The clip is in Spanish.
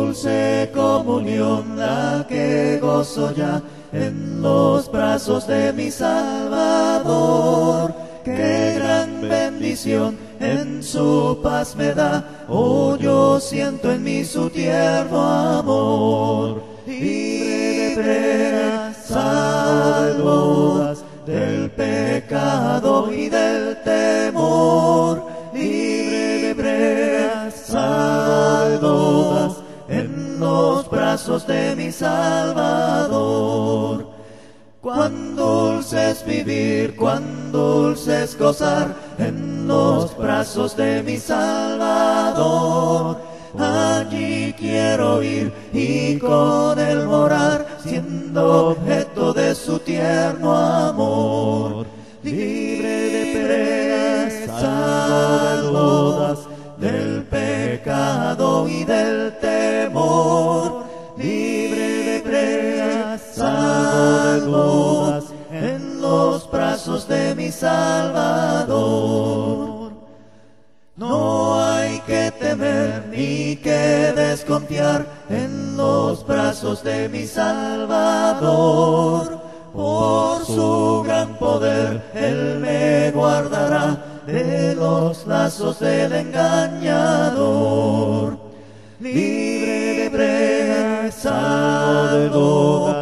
dulce comunión la que gozo ya en los brazos de mi Salvador. Qué gran bendición en su paz me da, oh, yo siento en mí su tierno amor. Libre de penas, salvo del pecado y del temor. Libre de penas, salvo en los brazos de mi Salvador. Cuán dulce es vivir, cuán dulce es gozar en los brazos de mi Salvador. Allí quiero ir y con él morar, siendo objeto de su tierno amor. Libre de penas, salvo del pecado y del temor. Libre de penas, salvo en los brazos de mi Salvador. No hay que temer ni que desconfiar en los brazos de mi Salvador. Por su gran poder Él me guardará de los lazos del engañador. Libre de presa, salvo